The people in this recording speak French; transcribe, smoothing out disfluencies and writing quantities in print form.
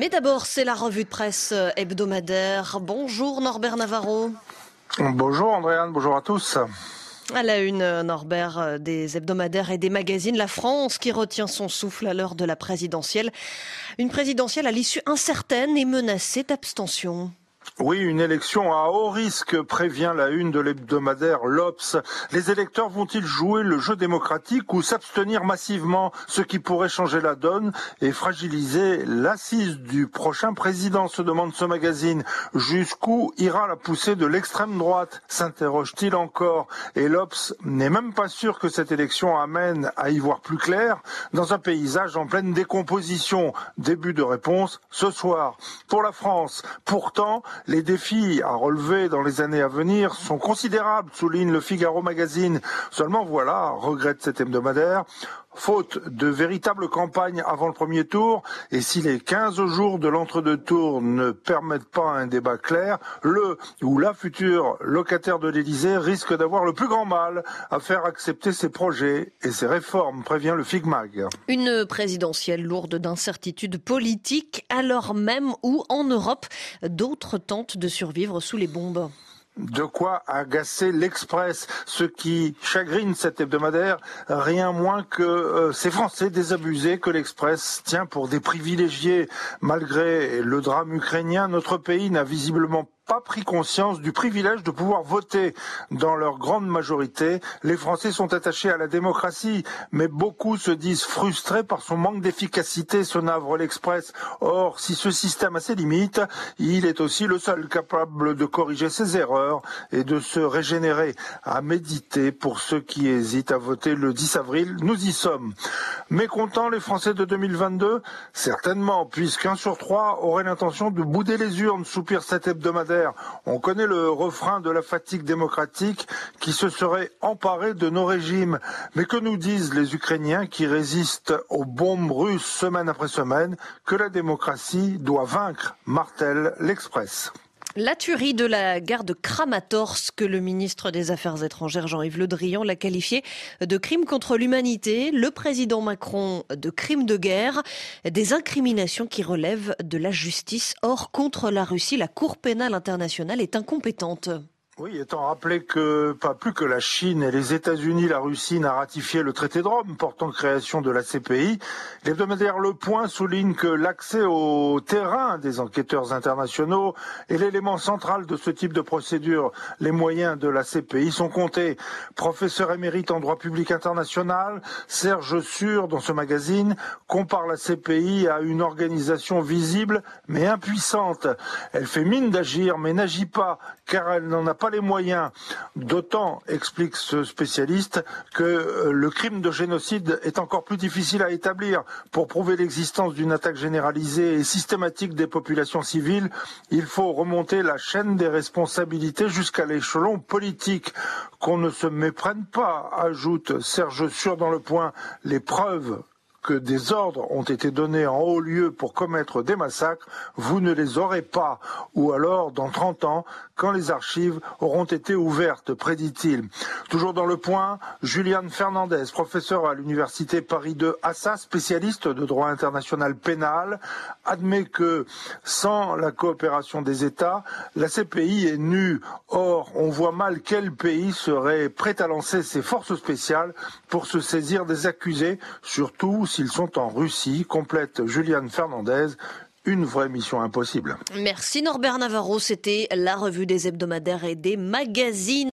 Mais d'abord, c'est la revue de presse hebdomadaire. Bonjour Norbert Navarro. Bonjour Andréane, bonjour à tous. À la une, Norbert, des hebdomadaires et des magazines, la France qui retient son souffle à l'heure de la présidentielle. Une présidentielle à l'issue incertaine et menacée d'abstention. Oui, une élection à haut risque, prévient la une de l'hebdomadaire l'Obs. Les électeurs vont-ils jouer le jeu démocratique ou s'abstenir massivement, ce qui pourrait changer la donne et fragiliser l'assise du prochain président, se demande ce magazine. Jusqu'où ira la poussée de l'extrême droite, s'interroge-t-il encore. Et l'Obs n'est même pas sûr que cette élection amène à y voir plus clair dans un paysage en pleine décomposition. Début de réponse ce soir. Pour la France, pourtant, les défis à relever dans les années à venir sont considérables, souligne le Figaro Magazine. Seulement voilà, regrette cet hebdomadaire, faute de véritable campagne avant le premier tour, et si les 15 jours de l'entre-deux tours ne permettent pas un débat clair, le ou la future locataire de l'Élysée risque d'avoir le plus grand mal à faire accepter ses projets et ses réformes, prévient le Figmag. Une présidentielle lourde d'incertitudes politiques, alors même où, en Europe, d'autres tentent de survivre sous les bombes. De quoi agacer l'Express. Ce qui chagrine cet hebdomadaire, rien moins que ces Français désabusés que l'Express tient pour des privilégiés. Malgré le drame ukrainien, notre pays n'a visiblement pas pris conscience du privilège de pouvoir voter. Dans leur grande majorité, les Français sont attachés à la démocratie, mais beaucoup se disent frustrés par son manque d'efficacité, se navre l'Express. Or, si ce système a ses limites, il est aussi le seul capable de corriger ses erreurs et de se régénérer. À méditer pour ceux qui hésitent à voter le 10 avril, nous y sommes. Mécontents les Français de 2022 ? Certainement, puisqu'un sur trois aurait l'intention de bouder les urnes, soupire cet hebdomadaire. On connaît le refrain de la fatigue démocratique qui se serait emparé de nos régimes. Mais que nous disent les Ukrainiens qui résistent aux bombes russes semaine après semaine? Que la démocratie doit vaincre, martèle l'Express. La tuerie de la gare de Kramatorsk, le ministre des Affaires étrangères Jean-Yves Le Drian l'a qualifié de crime contre l'humanité, le président Macron de crime de guerre, des incriminations qui relèvent de la justice. Or, contre la Russie, la Cour pénale internationale est incompétente. Oui, étant rappelé que pas plus que la Chine et les États-Unis, la Russie n'a ratifié le traité de Rome portant création de la CPI, l'hebdomadaire Le Point souligne que l'accès au terrain des enquêteurs internationaux est l'élément central de ce type de procédure. Les moyens de la CPI sont comptés. Professeur émérite en droit public international, Serge Sur, dans ce magazine, compare la CPI à une organisation visible mais impuissante. Elle fait mine d'agir mais n'agit pas, car elle n'en a pas les moyens. D'autant, explique ce spécialiste, que le crime de génocide est encore plus difficile à établir. Pour prouver l'existence d'une attaque généralisée et systématique des populations civiles, il faut remonter la chaîne des responsabilités jusqu'à l'échelon politique. Qu'on ne se méprenne pas, ajoute Serge Sur dans Le Point, les preuves que des ordres ont été donnés en haut lieu pour commettre des massacres, vous ne les aurez pas. Ou alors, dans 30 ans, quand les archives auront été ouvertes, prédit-il. Toujours dans Le Point, Julian Fernandez, professeur à l'université Paris 2 Assas, spécialiste de droit international pénal, admet que sans la coopération des États, la CPI est nue. Or, on voit mal quel pays serait prêt à lancer ses forces spéciales pour se saisir des accusés, surtout s'ils sont en Russie, complète Julian Fernandez. Une vraie mission impossible. Merci Norbert Navarro, c'était la revue des hebdomadaires et des magazines.